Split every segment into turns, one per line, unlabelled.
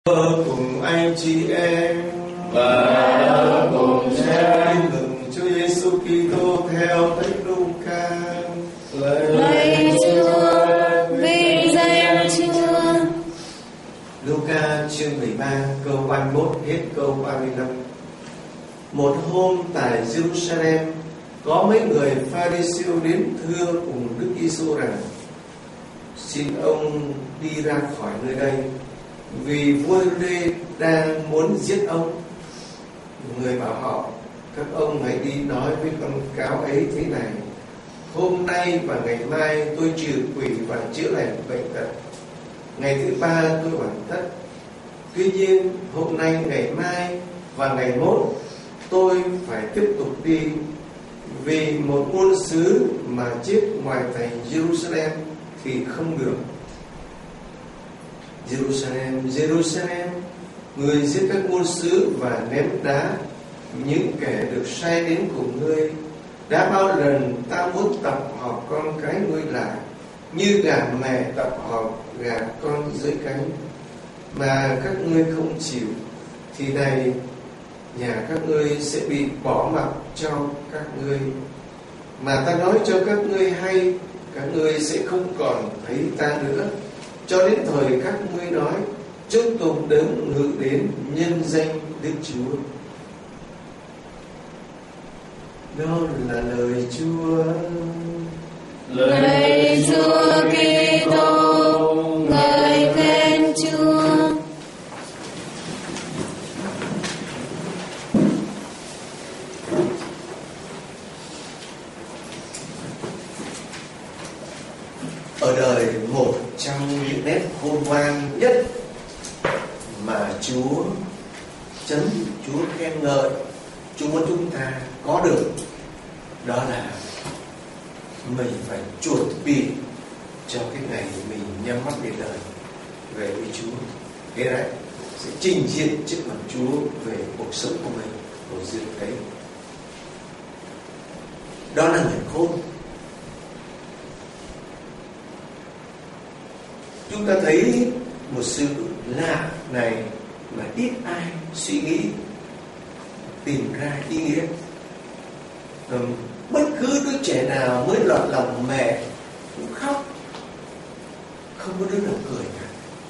Cùng anh chị em
và cùng cha
mừng Chúa Giêsu Kitô theo Thánh Luca.
Lạy Chúa, vinh danh Chúa.
Luca chương 13 câu 31 hết câu 35. Một hôm tại Jerusalem, có mấy người Pha-ri-siêu đến thưa cùng Đức Giêsu rằng: xin ông đi ra khỏi nơi đây, vì vua Hê-rô-đê đang muốn giết ông. Người bảo họ: các ông hãy đi nói với con cáo ấy thế này: hôm nay và ngày mai tôi trừ quỷ và chữa lành bệnh tật, ngày thứ ba tôi hoàn tất. Tuy nhiên hôm nay, ngày mai và ngày mốt tôi phải tiếp tục đi, vì một ngôn sứ mà chết ngoài thành Jerusalem thì không được. Jerusalem, Jerusalem, người giết các ngôn sứ và ném đá những kẻ được sai đến cùng ngươi. Đã bao lần ta muốn tập hợp con cái ngươi lại, như gà mẹ tập hợp gà con dưới cánh, mà các ngươi không chịu, thì này, nhà các ngươi sẽ bị bỏ mặc cho các ngươi. Mà ta nói cho các ngươi hay, các ngươi sẽ không còn thấy ta nữa, cho đến thời các ngươi nói: chúc tụng đấng ngự đến nhân danh Đức Chúa. Đó là lời Chúa.
Lạy Chúa Kitô, ngợi khen Chúa.
Ở đời, một trong những nét khôn ngoan nhất mà Chúa khen ngợi, Chúa muốn chúng ta có được, đó là mình phải chuẩn bị cho cái ngày mình nhắm mắt để đời về với Chúa. Thế đấy, sẽ trình diện trước mặt Chúa về cuộc sống của mình, của riêng đấy. Đó là người khôn. Chúng ta thấy một sự lạ này mà ít ai suy nghĩ, tìm ra ý nghĩa. Bất cứ đứa trẻ nào mới lọt lòng mẹ cũng khóc, không có đứa nào cười cả.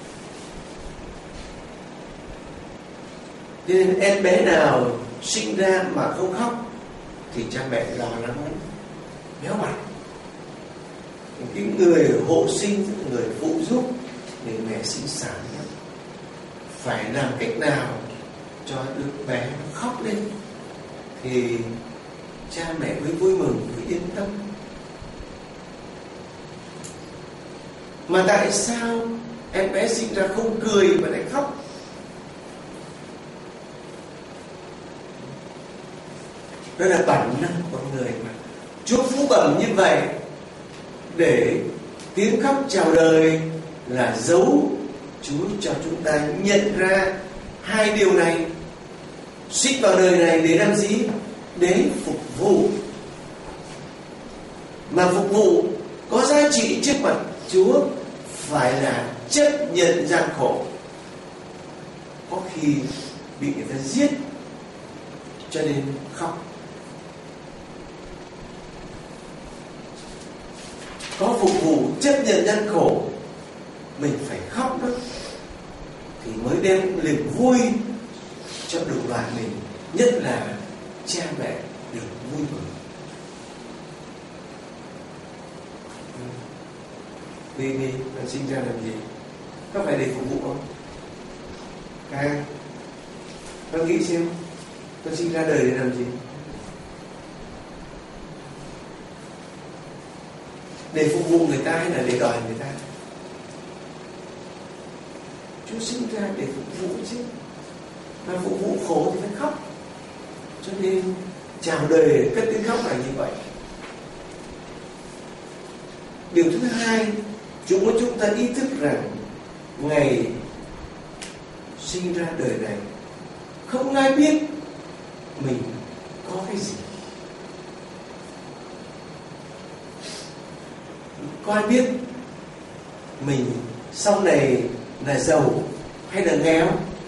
Cho nên em bé nào sinh ra mà không khóc thì cha mẹ lo lắng lắm, méo mặt. Cái người hộ sinh, người phụ giúp để mẹ sinh sản lắm, phải làm cách nào cho đứa bé nó khóc lên thì cha mẹ mới vui mừng, mới yên tâm. Mà tại sao em bé sinh ra không cười mà lại khóc? Đó là bản năng của con người mà Chúa phú bẩm như vậy, để tiếng khóc chào đời là dấu Chúa cho chúng ta nhận ra hai điều này. Sinh vào đời này để làm gì? Để phục vụ. Mà phục vụ có giá trị trước mặt Chúa phải là chấp nhận gian khổ. Có khi bị người ta giết cho nên khóc. Có phục vụ chấp nhận gian khổ, mình phải khóc đó, thì mới đem niềm vui cho đồng loại mình, nhất là cha mẹ được vui mừng. Đi con sinh ra làm gì? Có phải để phục vụ không? Con nghĩ xem, con sinh ra đời để làm gì? Để phục vụ người ta hay là để đòi người ta? Chúa sinh ra để phục vụ chứ, mà phục vụ khổ thì phải khóc. Cho nên chào đời cất tiếng khóc là như vậy. Điều thứ hai, Chúa muốn chúng ta ý thức rằng ngày sinh ra đời này không ai biết mình có cái gì. Có ai biết mình sau này là giàu hay là nghèo?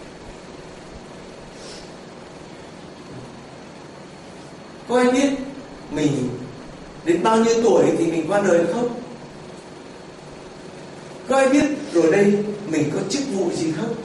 Có ai biết mình đến bao nhiêu tuổi thì mình qua đời không? Có ai biết rồi đây mình có chức vụ gì không?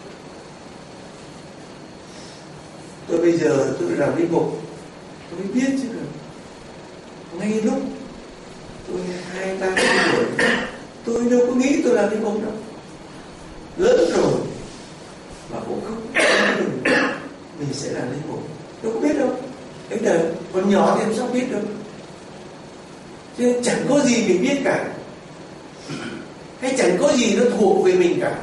Tôi bây giờ tôi làm linh mục, tôi mới biết chứ được. Ngay lúc tôi 23 tuổi, tôi đâu có nghĩ tôi làm linh mục đâu. Lớn rồi mà cũng không nghĩ mình sẽ làm linh mục, đâu có biết đâu. Đấy đời còn nhỏ thì làm sao biết đâu. Cho nên chẳng có gì mình biết cả, hay chẳng có gì nó thuộc về mình cả.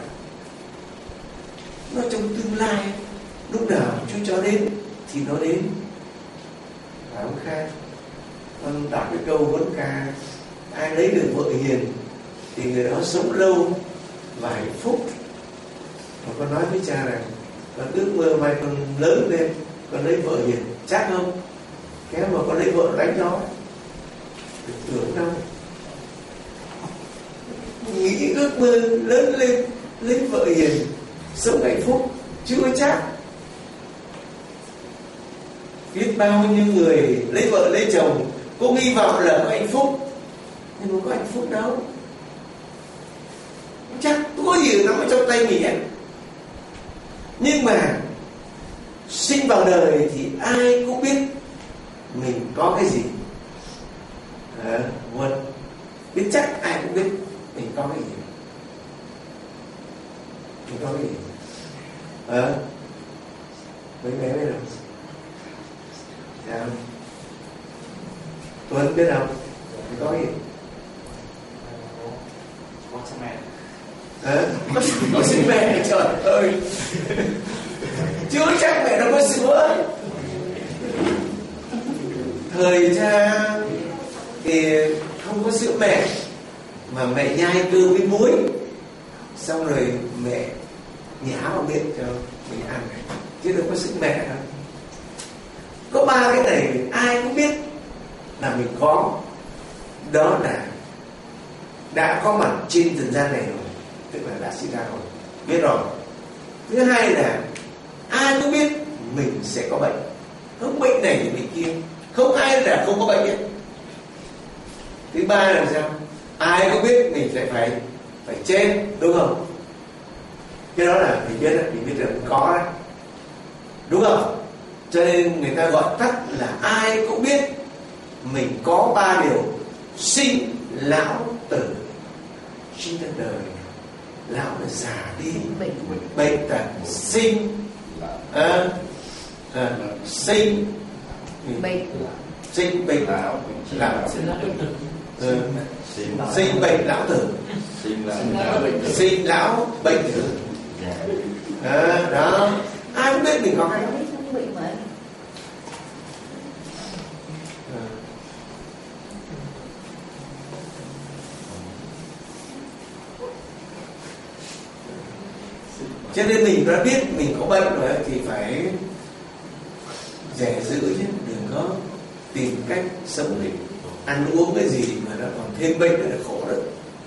Nó trong tương lai, lúc nào Chúa cho đến thì nó đến. Phải không Kha? Con đọc cái câu huấn ca: ai lấy được vợ hiền thì người đó sống lâu và hạnh phúc. Mà con nói với cha rằng con ước mơ mai con lớn lên con lấy vợ hiền, chắc không? Kéo mà con lấy vợ đánh nó, tưởng đâu. Nghĩ ước mơ lớn lên lấy vợ hiền sống hạnh phúc chưa chắc. Biết bao nhiêu người lấy vợ lấy chồng cũng hy vọng là có hạnh phúc, nhưng mà có hạnh phúc đâu. Chắc có gì nằm ở trong tay mình ấy. Nhưng mà sinh vào đời thì ai cũng biết mình có cái gì. Biết chắc ai cũng biết mình có cái gì. Mình có cái gì? Mấy bé biết không? Dạ không? Tuấn biết không? Mình có cái gì?
Có cha mẹ.
Có sữa mẹ, trời ơi. Chưa chắc mẹ nó có sữa. Thời cha thì không có sữa mẹ, mà mẹ nhai cơm với muối, xong rồi mẹ nhả vào miệng cho mình ăn, chứ đâu có sữa mẹ đâu. Có ba cái này ai cũng biết là mình có. Đó là đã có mặt trên trần gian này rồi, tức là đã sinh ra rồi, biết rồi. Thứ hai là ai cũng biết mình sẽ có bệnh, không bệnh này thì bệnh kia, không ai là không có bệnh hết. Thứ ba là sao? Ai cũng biết mình sẽ phải chết, đúng không? Cái đó là mình biết là có đấy, đúng không? Cho nên người ta gọi tắt là ai cũng biết mình có ba điều: sinh, lão, tử. Sinh ra đời, lão là già đi, bệnh tật. Sinh, sinh, sinh, bệnh, lão, sinh, bệnh, lão, tử. Sinh, lão, bệnh, tử. Đó, ai cũng biết mình có cái đó. Cho nên mình đã biết mình có bệnh rồi thì phải dè giữ chứ, đừng có tìm cách sống để ăn uống cái gì mà nó còn thêm bệnh nữa là khổ đấy.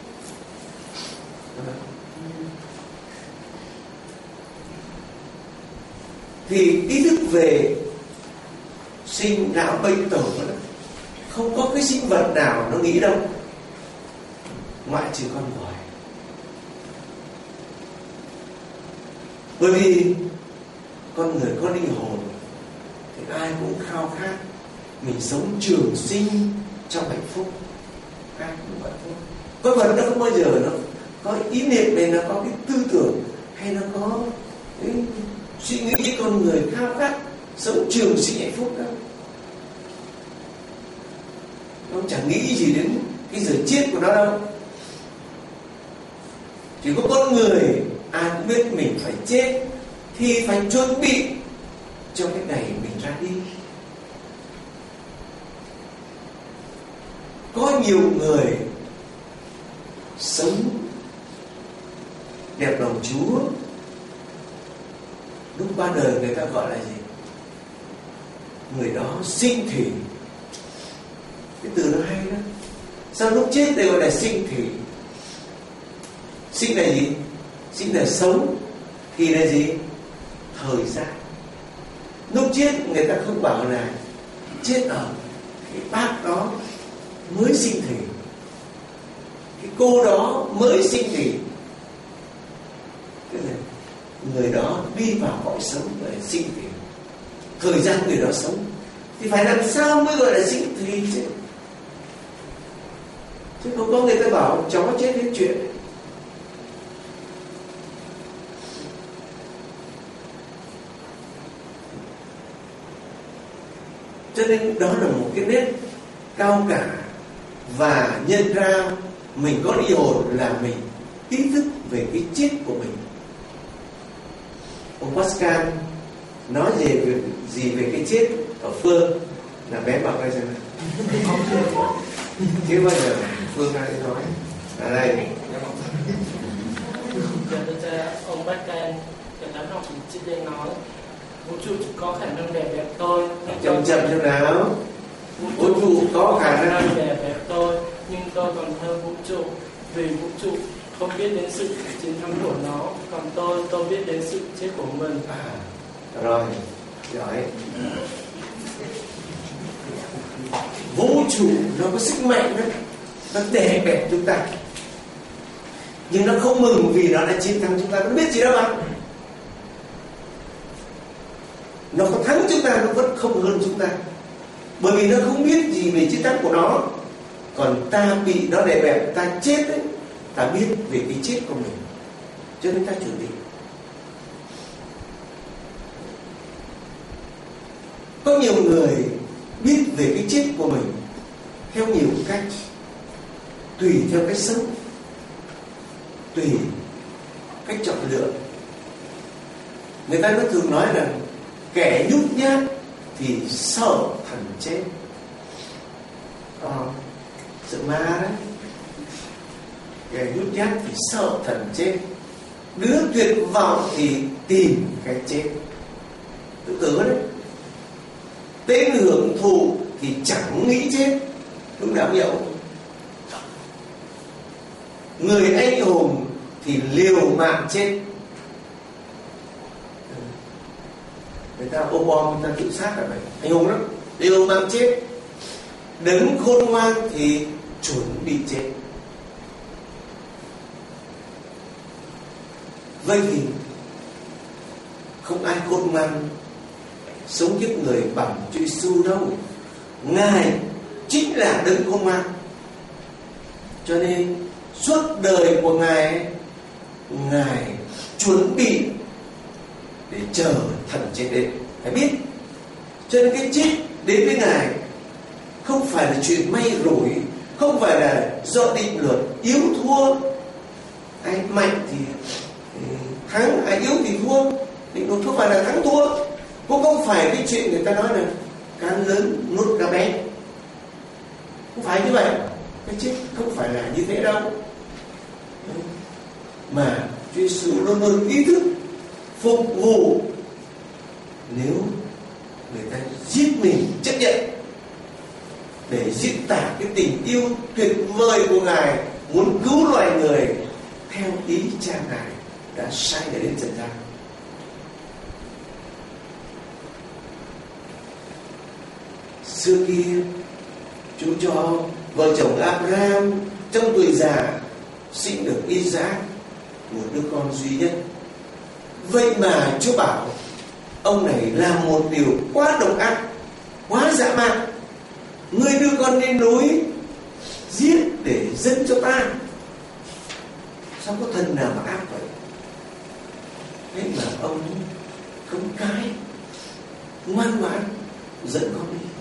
Thì ý thức về sinh lão bệnh tử không có cái sinh vật nào nó nghĩ đâu, ngoại trừ con người. Bởi vì con người có linh hồn thì ai cũng khao khát mình sống trường sinh trong hạnh phúc. Ai cũng vậy thôi. Con vật nó không bao giờ nó có ý niệm này, nó có cái tư tưởng hay nó có cái suy nghĩ như con người khao khát sống trường sinh hạnh phúc đâu. Nó chẳng nghĩ gì đến cái giờ chết của nó đâu. Chỉ có con người ai cũng biết mình phải chết thì phải chuẩn bị cho cái ngày mình ra đi. Có nhiều người sống đẹp lòng Chúa, lúc qua đời người ta gọi là gì? Người đó sinh thủy. Cái từ nó hay đó. Sao lúc chết đây gọi là sinh thủy? Sinh là gì? Sinh là sống. thì là gì? Thời gian. Lúc chết người ta không bảo là chết ở cái bác đó mới sinh thì, cái cô đó mới sinh thì, người đó đi vào cõi sống để sinh thì, thời gian người đó sống thì phải làm sao mới gọi là sinh thì chứ. Chứ không có người ta bảo chó chết hết chuyện. Cho nên đó là một cái nét cao cả, và nhận ra mình có linh hồn là mình ý thức về cái chết của mình. Ông Pascal nói gì về cái chết ở Phương là bé bảo đây xem nào. Chứ bao giờ Phương ai nói ở đây.
Ông Pascal đã học trước đây nói vũ trụ có khả năng đè bẹp tôi.
Chậm chậm nào. Vũ trụ có khả năng
đè bẹp tôi, nhưng tôi còn hơn vũ trụ, vì vũ trụ không biết đến sự chiến thắng của nó, còn tôi biết đến sự chết của mình.
Rồi, giỏi. Vũ trụ nó có sức mạnh đó, nó đè bẹp chúng ta, nhưng nó không mừng vì nó đã chiến thắng chúng ta. Nó biết gì đâu mà nó có thắng chúng ta, nó vẫn không hơn chúng ta, bởi vì nó không biết gì về chiến thắng của nó. Còn ta bị nó đè bẹp, ta chết ấy, ta biết về cái chết của mình, cho nên ta chuẩn bị. Có nhiều người biết về cái chết của mình theo nhiều cách, tùy theo cách sống, tùy cách chọn lựa. Người ta nó thường nói là kẻ nhút nhát thì sợ thần chết. Sợ ma đấy. Kẻ nhút nhát thì sợ thần chết. Đứa tuyệt vọng thì tìm cái chết. Tự tử đấy. Tên hưởng thụ thì chẳng nghĩ chết. Đúng đạo hiệu. Người anh hùng thì liều mạng chết. Người ta ôm bom, người ta tự sát là vậy. Anh hùng lắm, liều mạng chết. Đấng khôn ngoan thì chuẩn bị chết. Vậy thì không ai khôn ngoan sống kiếp người bằng Chúa Giêsu đâu. Ngài chính là đấng khôn ngoan. Cho nên suốt đời của Ngài, Ngài chuẩn bị để chờ thần chết đến. Phải biết. Cho nên cái chết đến với Ngài không phải là chuyện may rủi, không phải là do định luật yếu thua. Ai mạnh thì thắng, ai yếu thì thua. Định luật không phải là thắng thua. Cũng không phải cái chuyện người ta nói là cá lớn nuốt cá bé. Không phải như vậy. Cái chết không phải là như thế đâu. Mà Chúa Giêsu luôn luôn ý thức phục vụ. Nếu người ta giết mình, chấp nhận để diễn tả cái tình yêu tuyệt vời của Ngài, muốn cứu loài người theo ý cha Ngài đã sai để đến trần gian. Xưa kia Chúa cho vợ chồng Abraham trong tuổi già sinh được Isaac, một đứa con duy nhất. Vậy mà Chúa bảo ông này làm một điều quá độc ác, quá dã man. Ngươi đưa con lên núi giết để dâng cho ta. Sao có thần nào mà ác vậy? Thế mà ông không cái, ngoan ngoãn dẫn con đi.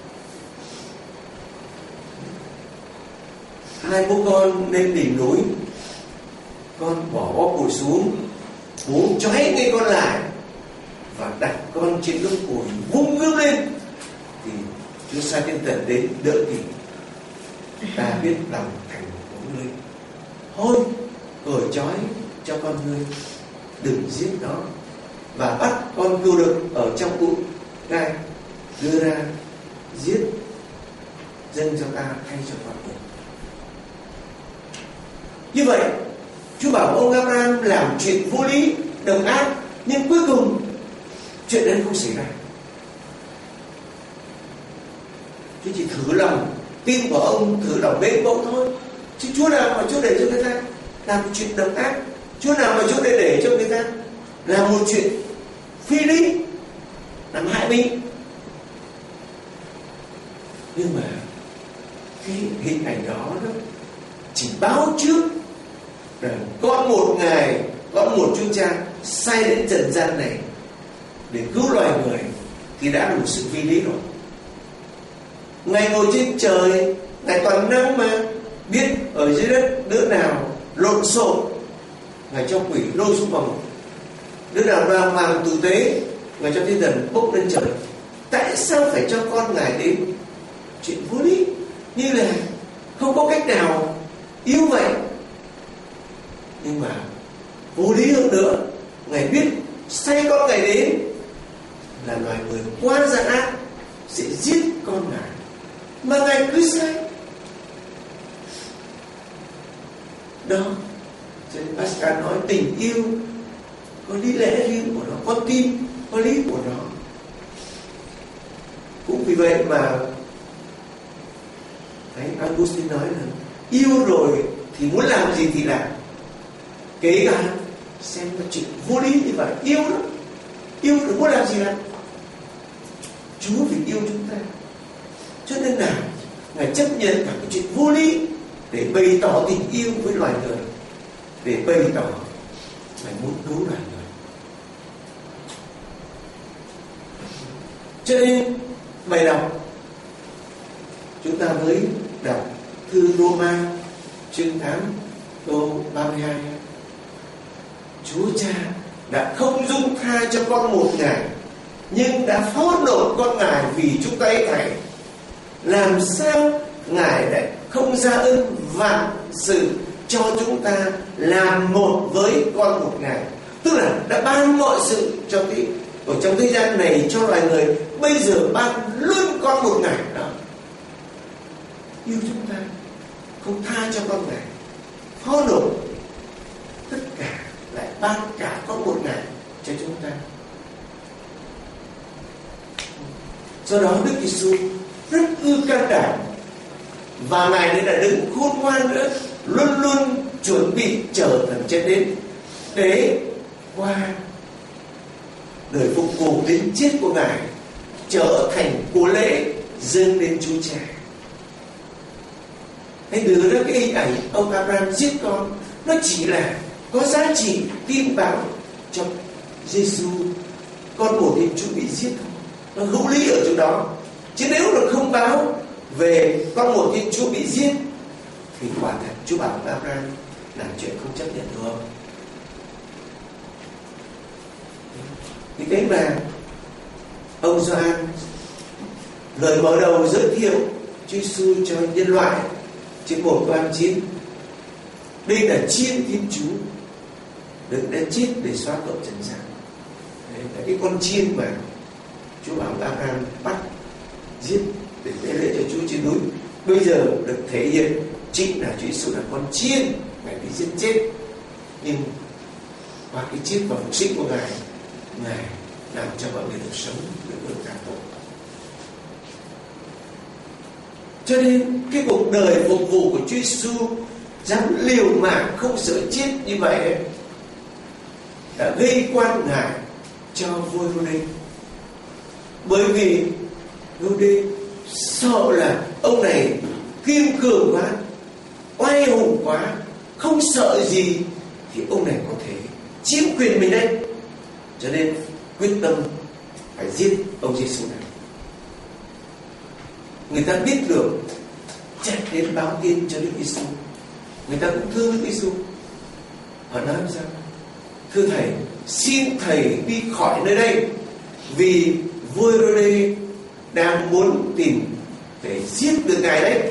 Hai bố con lên đỉnh núi, con bỏ bó củi xuống, bố trói ngay con lại và đặt con trên đống củi, vung gươm lên. Thì Chúa sai thiên thần đến đỡ thì ta biết lòng thành của ngươi. Thôi cởi trói cho con ngươi, đừng giết nó, và bắt con cừu đực ở trong bụi gai, đưa ra giết, dâng cho ta thay cho con ngươi. Như vậy Chúa bảo ông Abraham làm chuyện vô lý, độc ác, nhưng cuối cùng chuyện đấy không xảy ra. Chứ chỉ thử lòng tin của ông, thử lòng mến của ông thôi. Chứ Chúa nào mà Chúa để cho người ta làm một chuyện độc ác, Chúa nào mà Chúa để cho người ta làm một chuyện phi lý, làm hại mình. Nhưng mà cái hình ảnh đó chỉ báo trước rằng có một ngày, có một Chúa Cha sai đến trần gian này để cứu loài người thì đã đủ sự phi lý rồi. Ngài ngồi trên trời, Ngài toàn năng mà, biết ở dưới đất đứa nào lộn xộn, Ngài cho quỷ lôi xuống vòng, đứa nào đang mang tử tế, Ngài cho thiên thần bốc lên trời. Tại sao phải cho con Ngài đến chuyện vô lý như là không có cách nào yêu vậy? Nhưng mà vô lý hơn nữa, Ngài biết sai con Ngài đến là loài người quá gian ác sẽ giết con Ngài, mà Ngài cứ sai đó. Cho nên Pascal nói tình yêu có lý lẽ riêng của nó, có tin, có lý của nó. Cũng vì vậy mà Thánh Augustine nói là yêu rồi thì muốn làm gì thì làm, kể cả xem là chuyện vô lý như vậy. Yêu đó, yêu rồi muốn làm gì làm. Chúa vì yêu chúng ta, cho nên là Ngài chấp nhận cả cái chuyện vô lý để bày tỏ tình yêu với loài người, để bày tỏ Ngài muốn cứu loài người. Cho nên bài đọc chúng ta mới đọc thư Roma chương 8 câu 32. Chúa Cha đã không dung tha cho con một Ngài, nhưng đã phó nộp con Ngài vì chúng ta hết thảy. Làm sao Ngài lại không ra ơn vạn sự cho chúng ta làm một với con một Ngài? Tức là đã ban mọi sự cho ở trong thế gian này cho loài người, bây giờ ban luôn con một Ngài đó. Yêu chúng ta, không tha cho con Ngài, phó nộp tất cả, lại ban cả con một Ngài cho chúng ta. Do đó Đức Giêsu rất ư can đảm, và Ngài nên là đấng khôn ngoan nữa, luôn luôn chuẩn bị chờ thần chết đến để qua đời phục vụ đến chết của Ngài trở thành của lễ dâng đến Chúa Cha. Hãy nhớ ra cái hình ảnh ông Abraham giết con, nó chỉ là có giá trị tin báo cho Giêsu, con một Thiên Chúa bị giết thôi. Nó hữu lý ở chỗ đó. Chứ nếu nó không báo về con một Thiên Chúa bị giết thì quả thật Chúa bảo Abraham làm chuyện không chấp nhận được. Vì thế mà ông Gioan lời mở đầu giới thiệu Chúa Giêsu cho nhân loại trên 1:9. Đây là chiên Thiên Chúa được đã chết để xóa tội trần gian. Đấy là cái con chiên mà Chúa bảo Abraham bắt giết để tế lễ cho Chúa trên núi, bây giờ được thể hiện chính là Chúa Giêsu là con chiên Ngài bị giết chết, nhưng qua cái chết và phục sinh của Ngài, Ngài làm cho mọi người được sống, được tha tội. Cho nên cái cuộc đời phục vụ của Chúa Giêsu dám liều mạng không sợ chết như vậy đã gây quan ngại cho vua Rô-đê. Bởi vì Rô-đê sợ là ông này kiên cường quá, oai hùng quá, không sợ gì thì ông này có thể chiếm quyền mình đây. Cho nên quyết tâm phải giết ông Giêsu này. Người ta biết được chạy đến báo tin cho Đức Giêsu. Người ta cũng thương Đức Giêsu. Họ nói sao? Thưa thầy, xin thầy đi khỏi nơi đây, vì vua Rô-đê đang muốn tìm để giết được Ngài đấy.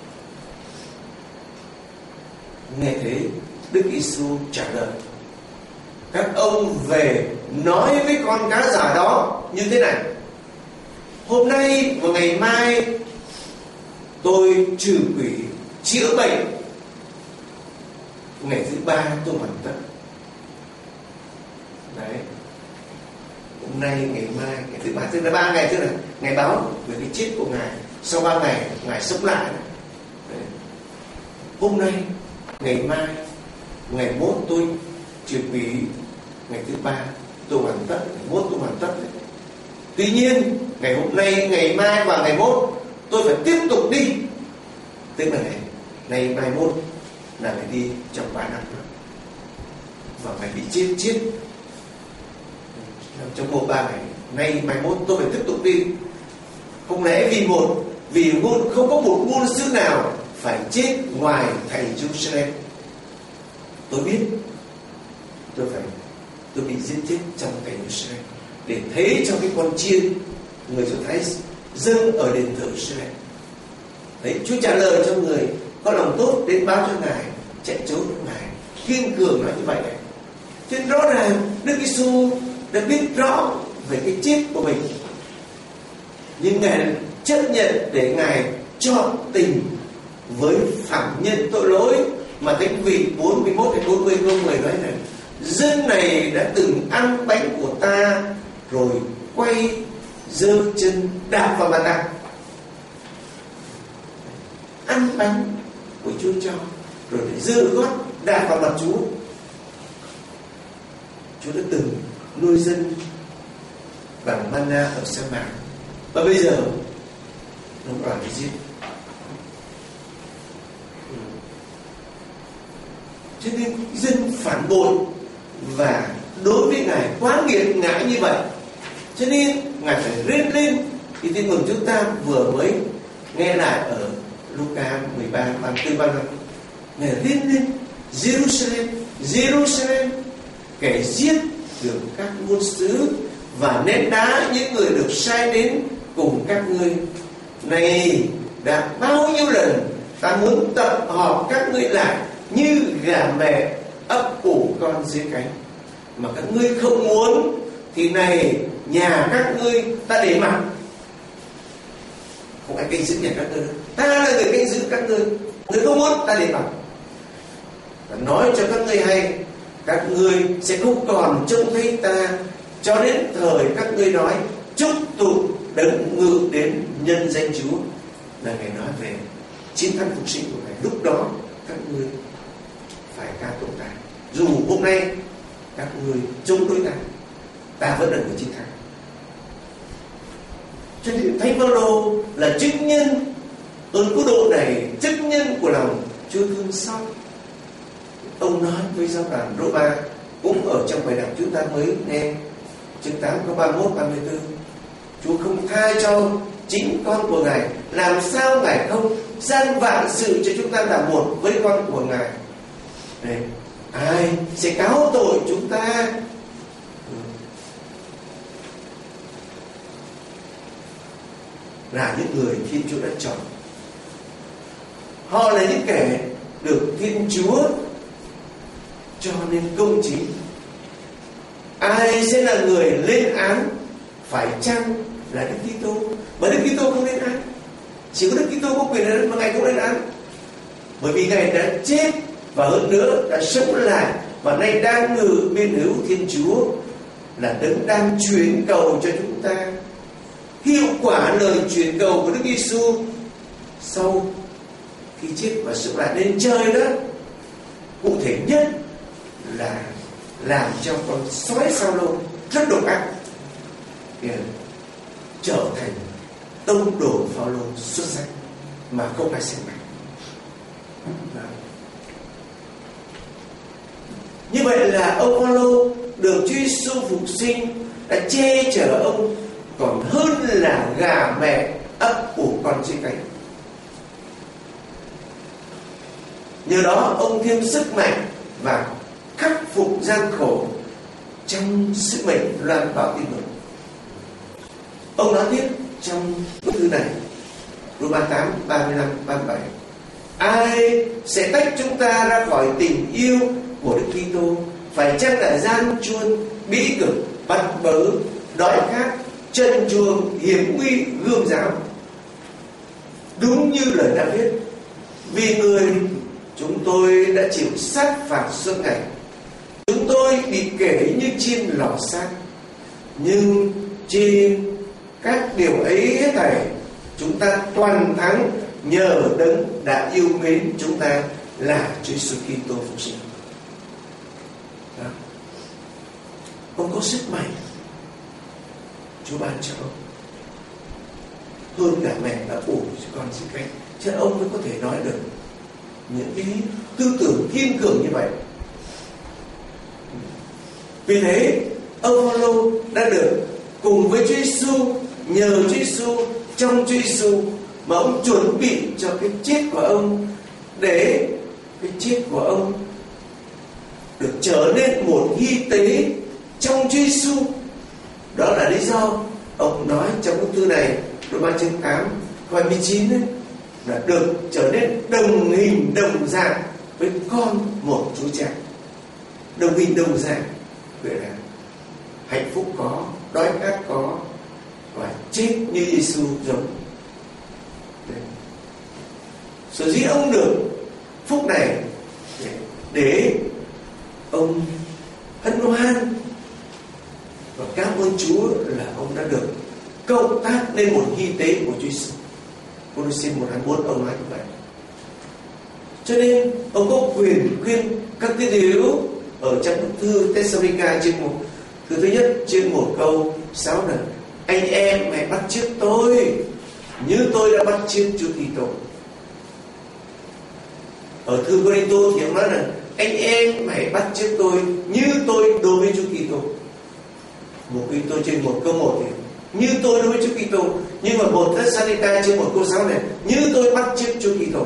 Nghe thế, Đức Giêsu trả lời: các ông về nói với con cá giả đó như thế này: hôm nay và ngày mai tôi trừ quỷ, chữa bệnh, ngày thứ 3 tôi hoàn tất. Đấy. Hôm nay, ngày mai, ngày thứ ba, tức là 3 ngày, tức là ngày báo về cái chết của Ngài. Sau 3 ngày, Ngài sống lại. Đấy. Hôm nay, ngày mai, ngày mốt tôi chuyển quý, ngày thứ ba tôi hoàn tất, ngày mốt tôi hoàn tất. Đấy. Tuy nhiên, ngày hôm nay, ngày mai và ngày mốt tôi phải tiếp tục đi. Tức là ngày mai mốt là phải đi trong 3 năm nữa. Và phải bị chết trong 1-3 ngày. Nay mai mốt tôi phải tiếp tục đi. Không lẽ vì không có một ngôn sứ nào phải chết ngoài thành Jerusalem. Tôi biết tôi bị giết chết trong thành Jerusalem để thấy cho cái con chiên người Do Thái dâng ở đền thờ Jerusalem. Đấy, Chúa trả lời cho người có lòng tốt đến báo cho Ngài, chạy trốn của Ngài, kiên cường nói như vậy này. Cho nên rõ ràng Đức Giêsu đã biết rõ về cái chết của mình, nhưng Ngài chấp nhận để Ngài chọn tình với phạm nhân tội lỗi mà Thánh Vị 41 đến 40 câu 10 nói này: dân này đã từng ăn bánh của ta rồi quay giơ chân đạp vào mặt ta. Ăn bánh của Chúa cho rồi để giơ gót đạp vào mặt Chúa. Chúa đã từng nuôi dân bằng manna ở sa mạc, và bây giờ nó đòi đi giết. Cho nên dân phản bội và đối với Ngài quá nghiệt ngã như vậy, cho nên Ngài phải rên lên. Thì tin mừng chúng ta vừa mới nghe lại ở Luca 13, 34, 35. Ngài rên lên: Jerusalem, Jerusalem, kẻ giết được các ngôn sứ và ném đá những người được sai đến cùng các ngươi. Này, đã bao nhiêu lần ta muốn tập hợp các ngươi lại như gà mẹ ấp ủ con dưới cánh, mà các ngươi không muốn. Thì này, nhà các ngươi ta để mặc. Không ai canh giữ nhà các ngươi đâu, ta là người canh giữ các ngươi. Người không muốn ta để mặc. Và nói cho các ngươi hay, các ngươi sẽ không còn trông thấy ta cho đến thời các ngươi nói chúc tụng đấng ngự đến nhân danh Chúa. Là Ngài nói về chiến thắng phục sinh của Ngài. Lúc đó các ngươi phải ca tụng ta. Dù hôm nay các ngươi chống đối ta, ta vẫn là người chiến thắng. Cho nên Thánh Phaolô là chứng nhân ơn cứu độ này, chứng nhân của lòng Chúa thương xót. Ông nói với giáo đoàn Roma, cũng ở trong bài đọc chúng ta mới nghe, chương 8 câu 31, 34. Chúa không tha cho chính con của Ngài, làm sao Ngài không gian vạn sự cho chúng ta là một với con của Ngài. Đấy. Ai sẽ cáo tội chúng ta? Là những người Thiên Chúa đã chọn. Họ là những kẻ được Thiên Chúa cho nên công chính. Ai sẽ là người lên án? Phải chăng là Đức Kitô? Mà Đức Kitô không lên án. Chỉ có Đức Kitô có quyền lên án, mà Ngài không lên án. Bởi vì Ngài đã chết và hơn nữa đã sống lại, và nay đang ngự bên hữu Thiên Chúa, là đấng đang truyền cầu cho chúng ta. Hiệu quả lời truyền cầu của Đức Giêsu sau khi chết và sống lại lên trời đó, cụ thể nhất là làm cho con sói Sao-lô rất độc ác trở thành tông đồ Phaolô xuất sắc mà không ai xem bằng. Như vậy là ông Phaolô được Chúa Giêsu phục sinh đã che chở ông còn hơn là gà mẹ ấp ủ con dưới cánh. Nhờ đó ông thêm sức mạnh và khắc phục gian khổ trong sứ mệnh loan báo tin mừng. Ông nói tiếp trong bức thư này, Roma 8, 35, 37: ai sẽ tách chúng ta ra khỏi tình yêu của Đức Kitô? Phải chăng là gian truân, bĩ cực, bắt bớ, đói khát, chân chuồng, hiểm nguy, gươm giáo? Đúng như lời đã viết: vì người chúng tôi đã chịu sát phạt suốt ngày, Chúng tôi bị kể như chim lò xác, nhưng trên các điều ấy hết thảy chúng ta toàn thắng nhờ Đấng đã yêu mến chúng ta là Chúa Giêsu Kitô phục sinh. Ông có sức mạnh Chúa ban cho ông hơn cả mẹ đã ủ cho con dưới cánh, cho ông mới có thể nói được những cái tư tưởng kiên cường như vậy. Vì thế ông Phaolô đã được cùng với Chúa Giêsu, nhờ Chúa Giêsu, trong Chúa Giêsu mà ông chuẩn bị cho cái chết của ông, để cái chết của ông được trở nên một hy tế trong Chúa Giêsu. Đó là lý do ông nói trong bức thư này, Roma chương 8 câu 29 ấy, là được trở nên đồng hình đồng dạng với con một Chúa Cha. Đồng hình đồng dạng vậy là hạnh phúc có, đói khát có, và chết như Giêsu giống. Sở dĩ ông được phúc này để ông hân hoan và cảm ơn Chúa là ông đã được cộng tác lên một hy tế của Chúa Giêsu. Cô-lô-xê 1:24 ông nói như vậy. Cho nên ông có quyền khuyên các tín hữu ở trong bức thư Thessalonica chương 1, thư thứ nhất chương 1 câu 6 là: anh em hãy bắt chước tôi như tôi đã bắt chước Chúa Kitô. Ở thư Cô-rinh-tô thì ông nói là anh em hãy bắt chước tôi như tôi đối với Chúa Kitô. Một Cô-rinh-tô chương 1 câu 1 thì như tôi đối với Chúa Kitô, nhưng mà một Thessalonica chương 1 câu 6 này như tôi bắt chước Chúa Kitô.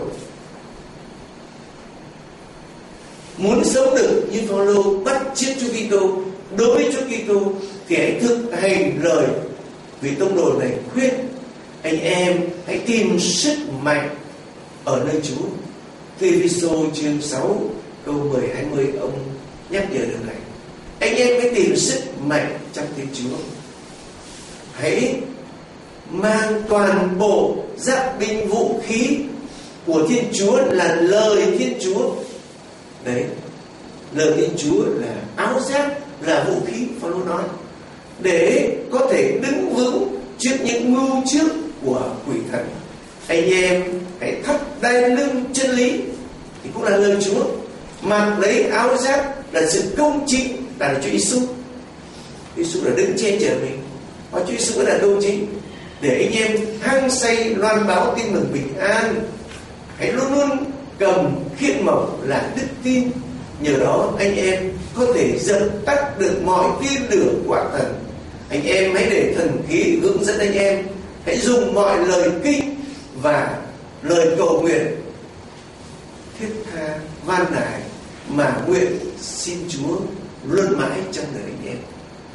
Muốn sống được như Phaolô bắt chước Chúa Kitô, đối với Chúa Kitô, thì hãy thực hành lời vị tông đồ này khuyên anh em hãy tìm sức mạnh ở nơi Chúa. Ê-phê-sô chương 6 câu 10-20 ông nhắc nhở điều này. Anh em hãy tìm sức mạnh trong Thiên Chúa. Hãy mang toàn bộ giáp binh vũ khí của Thiên Chúa là lời Thiên Chúa. Đấy, lời Thiên Chúa là áo giáp, là vũ khí, Phaolô nói, để có thể đứng vững trước những mưu trước của quỷ thần. Anh em hãy thắt đai lưng chân lý, thì cũng là lời Chúa. Mặc lấy áo giáp là sự công chính, là Chúa Giêsu. Giêsu là đứng che chở mình, và Chúa Giêsu là công chính, để anh em hăng say loan báo tin mừng bình an. Hãy luôn luôn cầm khiên mộc là đức tin, nhờ đó anh em có thể dập tắt được mọi tia lửa quả thần. Anh em hãy để thần khí hướng dẫn anh em. Hãy dùng mọi lời kinh và lời cầu nguyện thiết tha van nài mà nguyện xin Chúa luôn mãi trong đời anh em,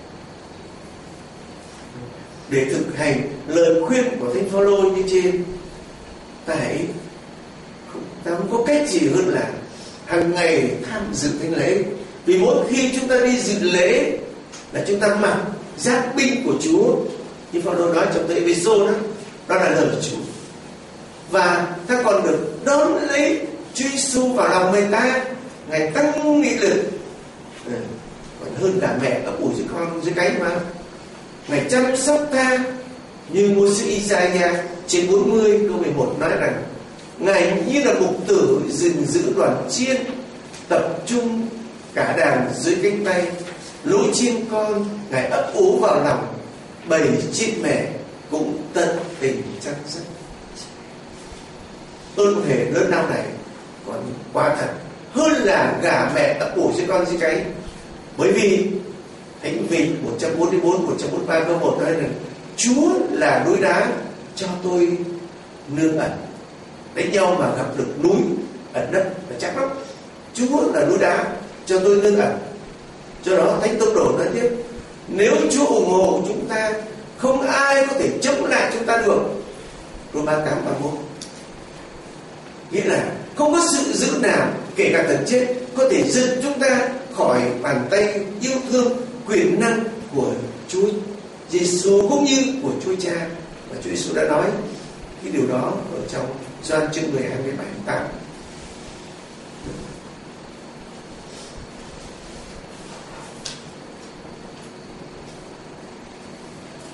để thực hành lời khuyên của Thánh Phaolô như trên. Ta không có cách gì hơn là hàng ngày tham dự thánh lễ. Vì mỗi khi chúng ta đi dự lễ là chúng ta mặc giáp binh của Chúa, như Phaolô nói trong Ê-phê sô đó, đó là lời Chúa. Và ta còn được đón lấy Chúa Giêsu vào lòng người ta, Ngài tăng nghị lực, còn hơn cả mẹ ấp ủ dưới con dưới cánh mà. Ngài chăm sóc ta như ngôn sứ Isaiah trên 40 câu 11 nói rằng Ngài như là mục tử gìn giữ đoàn chiên, tập trung cả đàn dưới cánh tay. Lũ chiên con Ngài ấp ủ vào lòng, bầy chiên mẹ cũng tận tình chăm sóc. Ơn thể lớn lao này còn quá thật, hơn là gả mẹ ấp ủ cho con dưới cánh. Bởi vì Thánh Vịnh 144, 143 câu 1 nói rằng Chúa là núi đá cho tôi nương ẩn. Đánh nhau mà gặp được núi ẩn nấp là chắc lắm. Chúa là núi đá cho tôi nương ẩn. Do đó Thánh Tông Đồ nói tiếp, nếu Chúa ủng hộ chúng ta, không ai có thể chống lại chúng ta được. Roma 8:31. Nghĩa là không có sự dữ nào, kể cả thần chết, có thể giật chúng ta khỏi bàn tay yêu thương quyền năng của Chúa Giêsu cũng như của Chúa Cha. Và Chúa Giêsu đã nói cái điều đó ở trong Gioan chương 10:27-28.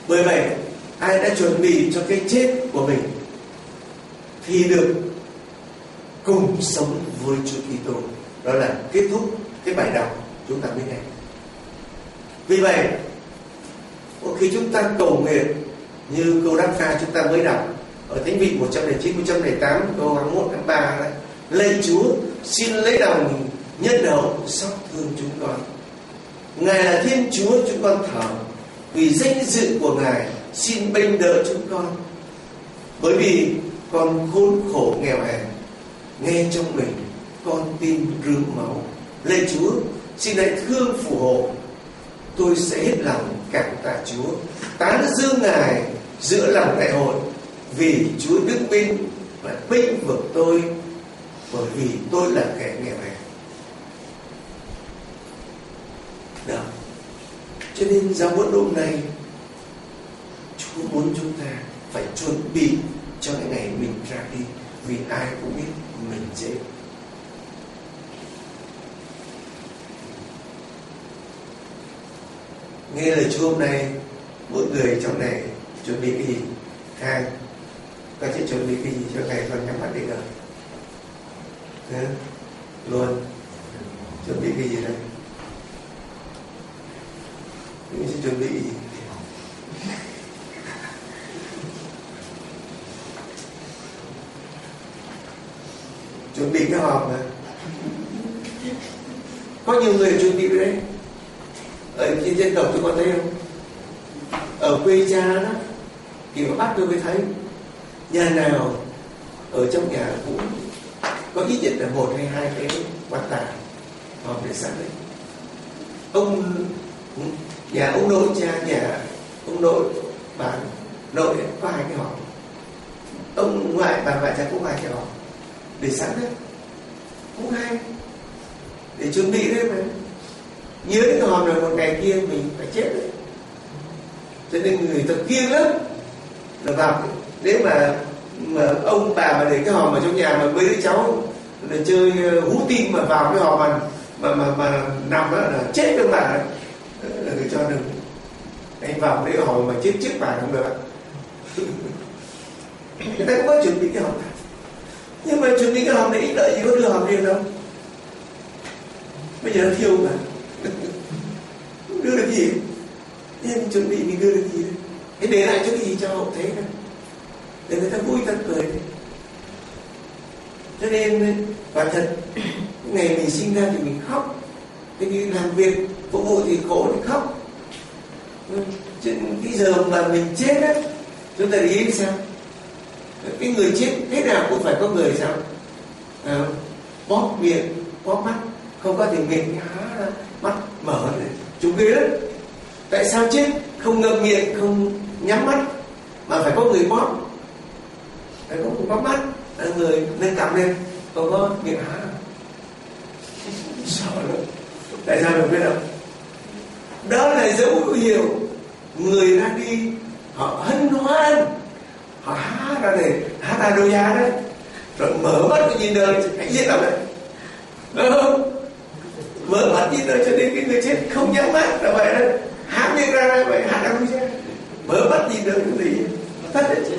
Bởi vậy ai đã chuẩn bị cho cái chết của mình thì được cùng sống với Chúa Kitô. Đó là kết thúc cái bài đọc chúng ta mới nghe. Vì vậy khi chúng ta cầu nguyện như câu đáp ca chúng ta mới đọc ở Thánh Vị 109, 108 câu 21, 23 đấy: lạy Chúa, xin lấy lòng nhân hậu xót thương chúng con. Ngài là Thiên Chúa chúng con thờ, vì danh dự của Ngài xin bênh đỡ chúng con. Bởi vì con khốn khổ nghèo hèn, nghe trong mình con tim rướm máu. Lạy Chúa, xin hãy thương phù hộ, tôi sẽ hết lòng cảm tạ Chúa, tán dương Ngài giữa lòng đại hội, vì Chúa đứng bên và bênh vực tôi, bởi vì tôi là kẻ nghèo hèn. Đó. Cho nên giáo huấn hôm nay Chúa muốn chúng ta phải chuẩn bị cho cái ngày mình ra đi, vì ai cũng biết mình chết. Nghe lời Chúa hôm nay, mỗi người trong này chuẩn bị cái gì? Hai, con sẽ chuẩn bị cái gì cho ngày con nhắm mắt đi rồi? Luôn chuẩn bị cái gì đây? Mình sẽ chuẩn bị gì? Chuẩn bị cái hòm mà. Có nhiều người chuẩn bị đấy. Ở trên dân tộc tôi có thấy không? Ở quê cha đó thì có bắt tôi mới thấy nhà nào ở trong nhà cũng có ít nhất là 1 hay 2 cái quan tài hòm để sẵn đấy. Ông nhà ông nội cha, nhà ông nội bà nội có 2 cái hòm, ông ngoại bà ngoại cha cũng 2 cái hòm để sẵn đấy, cũng hay để chuẩn bị đấy mà. Nhớ đến cái hòm là một ngày kia mình phải chết đấy. Cho nên người ta kiêng lắm là vào. Nếu mà ông bà mà để cái hòm ở trong nhà mà mấy đứa cháu là chơi hú tim mà vào cái hòm mà nằm đó là chết các bạn, là người cho đừng anh vào cái hòm mà chết bạn không được. Người ta cũng có chuẩn bị cái hòm này, nhưng mà chuẩn bị cái hòm này ít lợi gì có đưa hòm riêng đâu. Bây giờ nó thiêu mà đưa được gì, nhưng chuẩn bị mình đưa được gì, thế để lại cho cái gì cho hậu thế thôi, để người ta vui ta cười đấy. Cho nên quả thật ngày mình sinh ra thì mình khóc, cái đi làm việc phục vụ thì khổ thì khóc. Chứ cái giờ mà mình chết á, chúng ta để ý sao? Cái người chết thế nào cũng phải có người sao? Bóp miệng, bóp mắt, không có thì miệng há ra, mắt mở này, chúng ghê lắm. Tại sao chết không ngậm miệng, không nhắm mắt mà phải có người bóp? Phải có người bóp mắt, người nâng cằm lên, không có miệng há. Sợ lắm. Tại sao được biết không? Đó là dấu hiệu người ra đi họ hân hoan, họ há ra này, há ra đôi da đấy, rồi mở mắt cái nhìn đời hãy giết lắm đấy, đúng không? Mở mắt nhìn đời cho đến cái người chết không nhắm mắt là vậy đấy, há miệng ra vậy, há ra đôi da, mở mắt nhìn đời cái gì tất đấy chết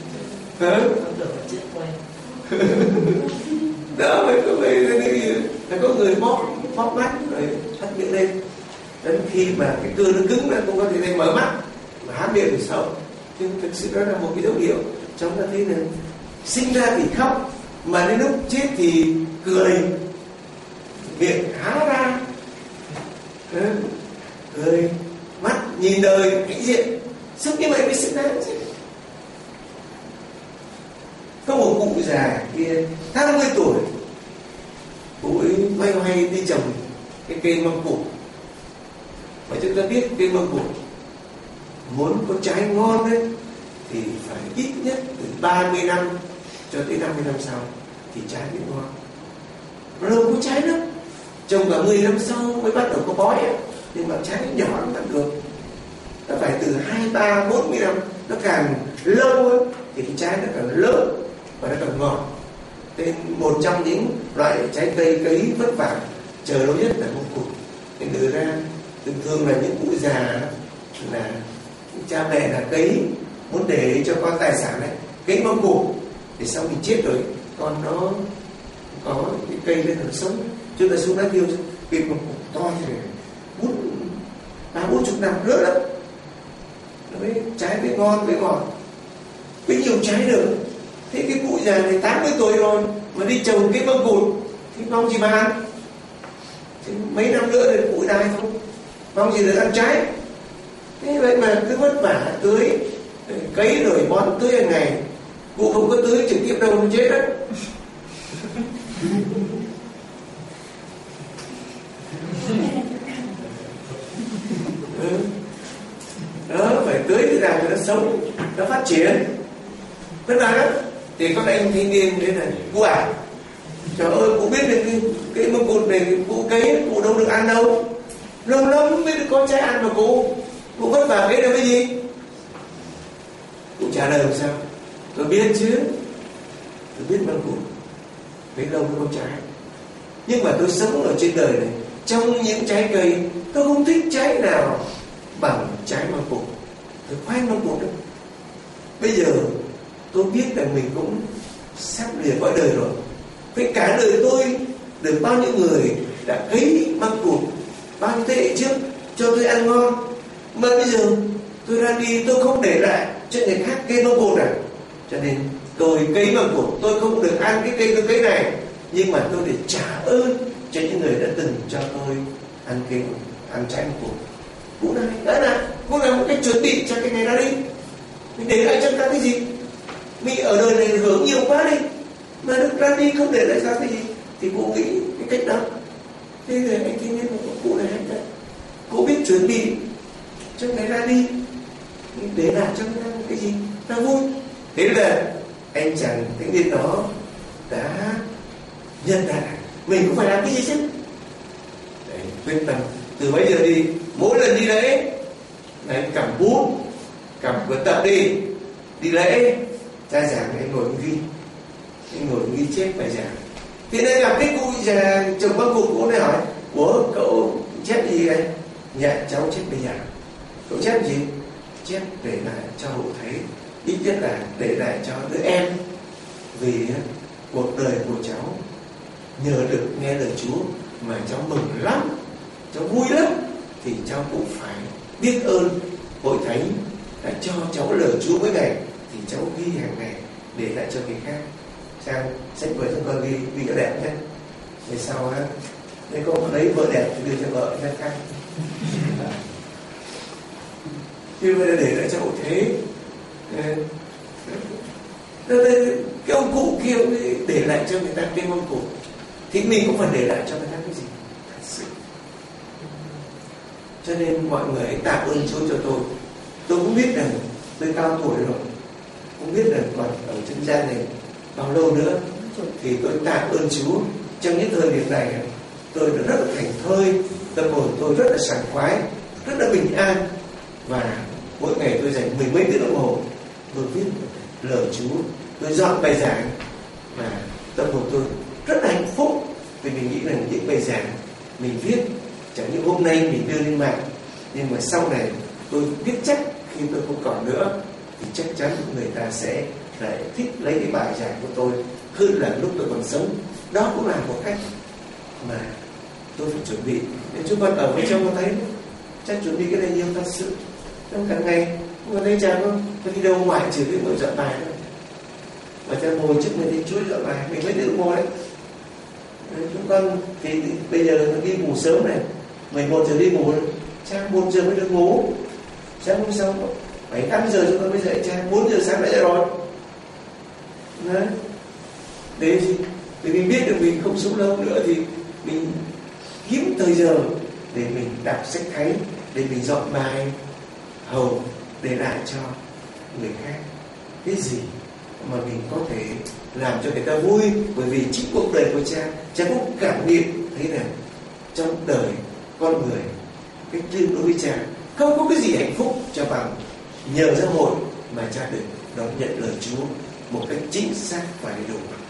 đó mới có người bóp mắt rồi thắt miệng lên. Đến khi mà cái cơ nó cứng ra không có thể này mở mắt mà há miệng thì sợ. Nhưng thực sự đó là một cái dấu hiệu chúng ta thấy là sinh ra thì khóc mà đến lúc chết thì cười, miệng há ra, cười, mắt nhìn đời hãnh diện. Sống như vậy mới xứng đáng chứ. Có một cụ già kia 80 tuổi, cụ ấy loay hoay đi trồng cái cây măng cụt. Và chúng ta biết cây măng cụt muốn có trái ngon đấy thì phải ít nhất từ 30 năm cho tới 50 năm sau thì trái mới ngon. Lâu có trái lắm, trồng cả 10 năm sau mới bắt đầu có bói ấy. Nhưng mà trái nhỏ nó vẫn được. Nó phải từ 2, 3, 40 năm, nó càng lâu ấy, thì cái trái nó càng lớn và nó càng ngọt. Nên một trong những loại trái cây cấy vất vả chờ lâu nhất là măng cụt. Nên từ ra thường thường là những cụ già là Cha mẹ là cấy, muốn để cho con tài sản này, cấy măng cụt để sau mình chết rồi con nó có cái cây lên được sống. Chúng ta xuống lá tiêu cây măng cụt to như này, 30-40 năm nữa lắm, nó mới trái mới ngon mới ngọt, mới nhiều trái được. Thế cái cụ già này 80 tuổi rồi mà đi trồng cái măng cụt thì mong gì mà ăn? Thì mấy năm nữa thì cụ đai thôi, mong gì được ăn trái. Thế vậy mà cứ vất vả tưới, cấy rồi bón tưới hàng ngày. Cụ không có tưới trực tiếp đâu nó chết đấy. Đó, phải tưới thế nào cho nó sống, nó phát triển. Vất vả lắm. Thì con anh thanh niên thế này, cụ à, trời ơi, cụ biết được cái măng cụt này cụ cấy, cụ đâu được ăn đâu, lâu lắm mới được có trái ăn mà cụ vất vả cấy được cái gì? Cụ trả lời làm sao? Tôi biết chứ, tôi biết măng cụt cấy lâu mới có trái, nhưng mà tôi sống ở trên đời này, trong những trái cây tôi không thích trái nào bằng trái măng cụt. Tôi khoan măng cụt đó. Bây giờ tôi biết là mình cũng sắp lìa cõi đời rồi. Với cả đời tôi được bao nhiêu người đã cấy măng cụt, bao nhiêu thế hệ trước cho tôi ăn ngon, mà bây giờ tôi ra đi tôi không để lại cho người khác cây măng cụt à. Cho nên tôi cấy măng cụt, tôi không được ăn cái cây tôi cấy này, nhưng mà tôi để trả ơn cho những người đã từng cho tôi ăn trái măng cụt. Cũng này, đó là cũng là một cách chuẩn bị cho cái ngày ra đi. Mình để lại cho ta cái gì? Mình ở đời này hưởng nhiều quá đi, mà được ra đi không để lại ra cái gì, thì cụ nghĩ cái cách đó. Thế rồi anh thanh niên của cụ này hành đấy, cụ biết chuẩn bị cho ngày ra đi, để lại cho người ta cái gì nó vui. Thế là anh chàng thanh niên đó đã nhận ra mình cũng phải làm cái gì chứ. Đấy, quyết tâm từ bây giờ đi, mỗi lần đi lễ là anh cầm bút, cầm cuốn tập đi lễ, cha giảng anh ngồi ghi chép bài giảng. Thì đây gặp cái cụ già chồng bác cụ, cũng này hỏi: ủa cậu chép gì vậy? Dạ cháu chép bài giảng. Cậu chép gì? Chép để lại cho hộ thấy, ít nhất là để lại cho đứa em, vì cuộc đời của cháu nhờ được nghe lời Chúa mà cháu mừng lắm, cháu vui lắm, thì cháu cũng phải biết ơn hội thánh đã cho cháu lời Chúa mỗi ngày, thì cháu ghi hàng ngày để lại cho người khác. Sang sách vở cho con ghi cái đẹp nhé, về sau á nếu con lấy vợ đẹp thì đưa cho vợ ra khác. Như vậy là để lại cho hội thế. Cái ông cụ kia để lại cho người ta cái mong cụt, thì mình cũng phải để lại cho người ta cái gì thật sự. Cho nên mọi người hãy tạ ơn Chúa cho tôi. Tôi cũng biết rằng tôi cao tuổi rồi, không biết rằng còn ở chân gian này bao lâu nữa, thì tôi tạ ơn Chúa. Trong những thời điểm này tôi đã rất là thành thơi, tâm hồn tôi rất là sảng khoái, rất là bình an, và mỗi ngày tôi dành 10 mấy tiếng đồng hồ tôi viết lời Chúa, tôi dọn bài giảng, và tâm hồn tôi rất là hạnh phúc, vì mình nghĩ rằng những bài giảng mình viết chẳng những hôm nay mình đưa lên mạng, nhưng mà sau này tôi biết chắc khi tôi không còn nữa thì chắc chắn người ta sẽ lại thích lấy cái bài giảng của tôi hơn là lúc tôi còn sống. Đó cũng là một cách mà tôi phải chuẩn bị. Nếu chúng con ở với trong con thấy chắc chuẩn bị cái này nhiều thật sự. Trong cả ngày con thấy cha con đi đâu ngoài trừ cái ngồi dọn bài thôi, mà cha ngồi trước mình thì Chúa dọn bài mình mới tự ngồi đấy. Chúng con thì bây giờ đi ngủ sớm này, 11 giờ đi ngủ, cha 1 giờ mới được ngủ. Sáng hôm sau 7-8 giờ chúng con mới dậy, cha 4 giờ sáng đã dậy rồi. Đấy, để gì? Vì mình biết được mình không sống lâu nữa thì mình kiếm thời giờ để mình đọc sách thánh, để mình dọn bài hầu để lại cho người khác. Cái gì mà mình có thể làm cho người ta vui, bởi vì chính cuộc đời của cha cũng cảm nghiệm thấy rằng trong đời con người, cái đối với cha không có cái gì hạnh phúc cho bằng nhờ giáo hội mà cha được đón nhận lời Chúa một cách chính xác và đầy đủ.